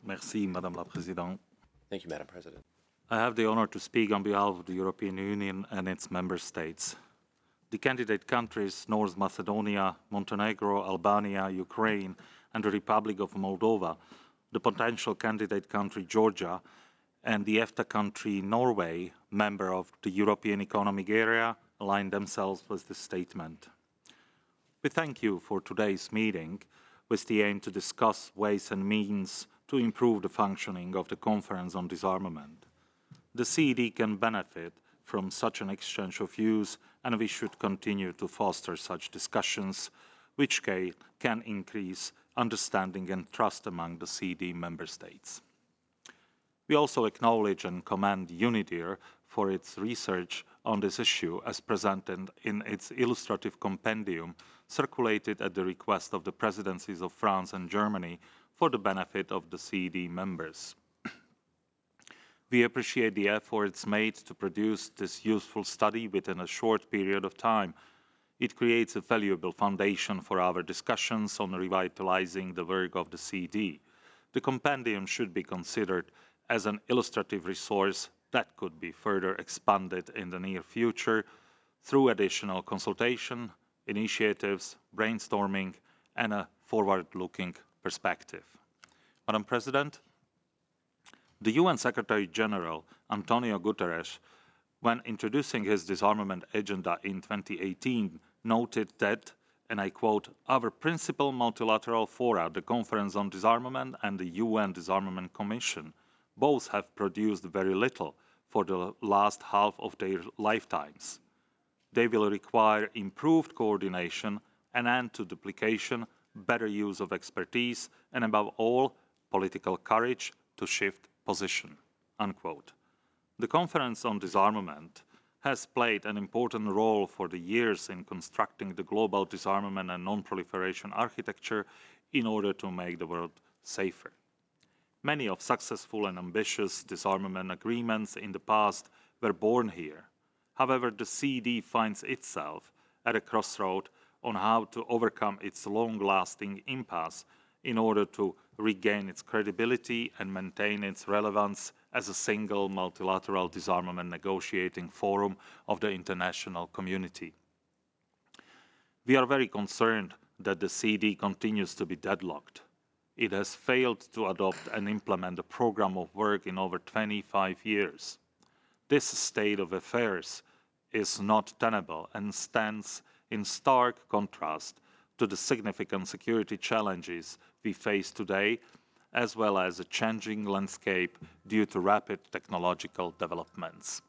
Merci, Madame la Présidente. Thank you, Madam President. I have the honor to speak on behalf of the European Union and its member states. The candidate countries, North Macedonia, Montenegro, Albania, Ukraine, and the Republic of Moldova, the potential candidate country, Georgia, and the EFTA country, Norway, member of the European Economic Area, align themselves with this statement. We thank you for today's meeting with the aim to discuss ways and means to improve the functioning of the Conference on Disarmament. The CED can benefit from such an exchange of views, and we should continue to foster such discussions, which can increase understanding and trust among the CED member states. We also acknowledge and commend UNIDIR for its research on this issue as presented in its illustrative compendium circulated at the request of the presidencies of France and Germany for the benefit of the CED members. We appreciate the efforts made to produce this useful study within a short period of time. It creates a valuable foundation for our discussions on revitalizing the work of the CED. The compendium should be considered as an illustrative resource that could be further expanded in the near future through additional consultation, initiatives, brainstorming, and a forward-looking perspective. Madam President, the UN Secretary-General, Antonio Guterres, when introducing his disarmament agenda in 2018, noted that, and I quote, "Our principal multilateral fora, the Conference on Disarmament and the UN Disarmament Commission, both have produced very little for the last half of their lifetimes. They will require improved coordination, an end to duplication, better use of expertise, and above all, political courage to shift position." Unquote. The Conference on Disarmament has played an important role for the years in constructing the global disarmament and non-proliferation architecture in order to make the world safer. Many of successful and ambitious disarmament agreements in the past were born here. However, the CED finds itself at a crossroad on how to overcome its long-lasting impasse in order to regain its credibility and maintain its relevance as a single multilateral disarmament negotiating forum of the international community. We are very concerned that the CED continues to be deadlocked. It has failed to adopt and implement a program of work in over 25 years. This state of affairs is not tenable and stands in stark contrast to the significant security challenges we face today, as well as a changing landscape due to rapid technological developments.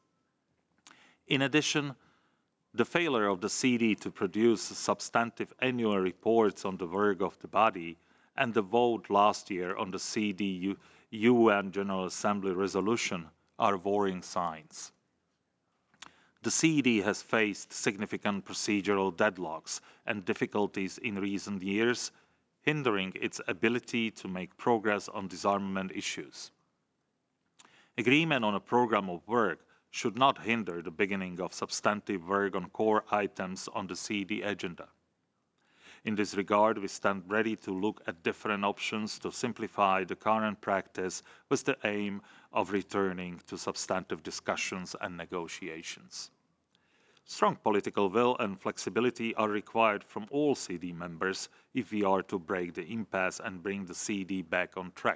In addition, the failure of the CED to produce substantive annual reports on the work of the body and the vote last year on the CED UN General Assembly resolution are worrying signs. The CED has faced significant procedural deadlocks and difficulties in recent years, hindering its ability to make progress on disarmament issues. Agreement on a program of work should not hinder the beginning of substantive work on core items on the CED agenda. In this regard, we stand ready to look at different options to simplify the current practice with the aim of returning to substantive discussions and negotiations. Strong political will and flexibility are required from all CED members if we are to break the impasse and bring the CED back on track.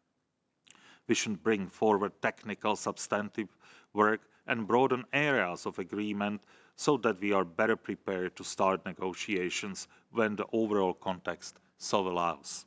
We should bring forward technical, substantive work and broaden areas of agreement so that we are better prepared to start negotiations when the overall context so allows.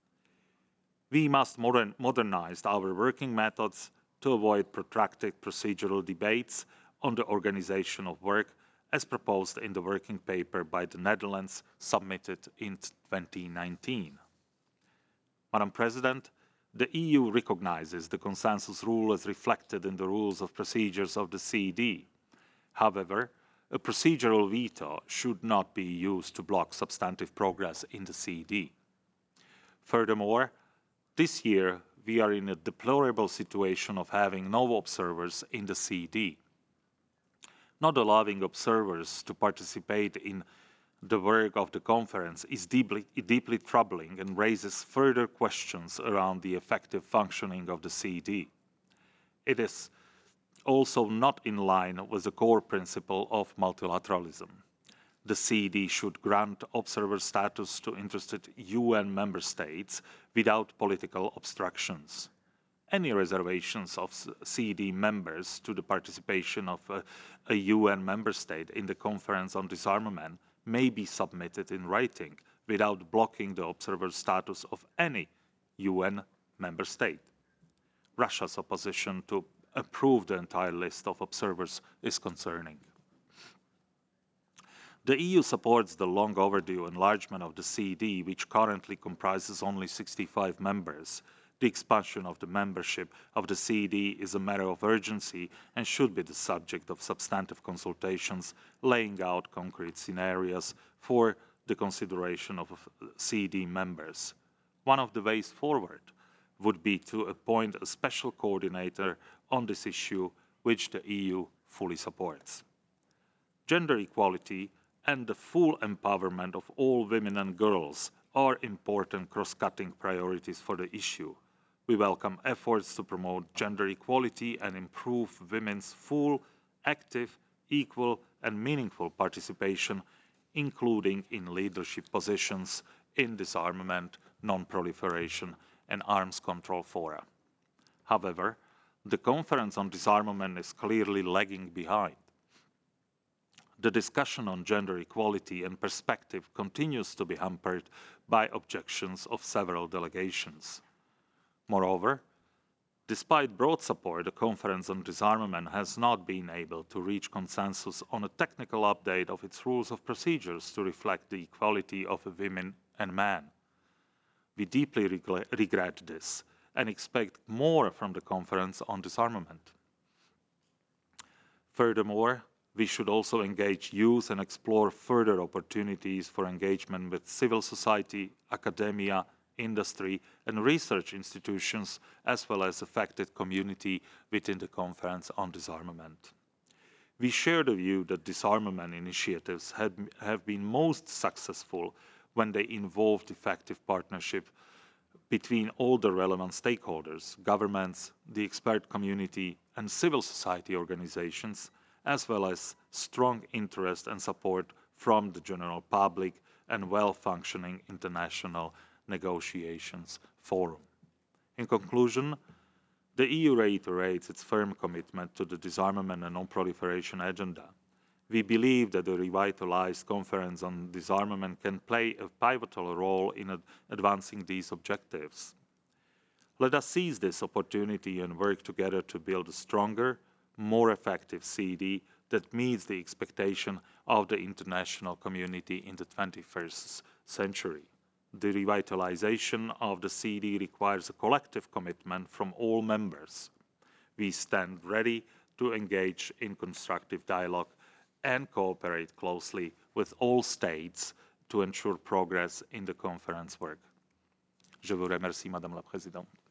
We must modernize our working methods to avoid protracted procedural debates on the organisation of work as proposed in the working paper by the Netherlands submitted in 2019. Madam President, the EU recognises the consensus rule as reflected in the rules of procedures of the CED. However, a procedural veto should not be used to block substantive progress in the CED. Furthermore, this year we are in a deplorable situation of having no observers in the CED. Not allowing observers to participate in The work of the conference is deeply troubling and raises further questions around the effective functioning of the CED. It is also not in line with the core principle of multilateralism. The CED should grant observer status to interested UN member states without political obstructions. Any reservations of CED members to the participation of a UN member state in the Conference on Disarmament may be submitted in writing without blocking the observer status of any UN member state. Russia's opposition to approve the entire list of observers is concerning. The EU supports the long overdue enlargement of the CED, which currently comprises only 65 members. The expansion of the membership of the CED is a matter of urgency and should be the subject of substantive consultations, laying out concrete scenarios for the consideration of CED members. One of the ways forward would be to appoint a special coordinator on this issue, which the EU fully supports. Gender equality and the full empowerment of all women and girls are important cross-cutting priorities for the issue. We welcome efforts to promote gender equality and improve women's full, active, equal and meaningful participation, including in leadership positions in disarmament, non-proliferation and arms control fora. However, the Conference on Disarmament is clearly lagging behind. The discussion on gender equality and perspective continues to be hampered by objections of several delegations. Moreover, despite broad support, the Conference on Disarmament has not been able to reach consensus on a technical update of its rules of procedures to reflect the equality of women and men. We deeply regret this and expect more from the Conference on Disarmament. Furthermore, we should also engage youth and explore further opportunities for engagement with civil society, academia, industry and research institutions, as well as affected community within the Conference on Disarmament. We share the view that disarmament initiatives have been most successful when they involved effective partnership between all the relevant stakeholders, governments, the expert community and civil society organizations, as well as strong interest and support from the general public and well-functioning international negotiations forum. In conclusion, the EU reiterates its firm commitment to the disarmament and non-proliferation agenda. We believe that the revitalized Conference on Disarmament can play a pivotal role in advancing these objectives. Let us seize this opportunity and work together to build a stronger, more effective CED that meets the expectation of the international community in the 21st century. The revitalization of the CED requires a collective commitment from all members. We stand ready to engage in constructive dialogue and cooperate closely with all states to ensure progress in the conference work. Je vous remercie, Madame la Présidente.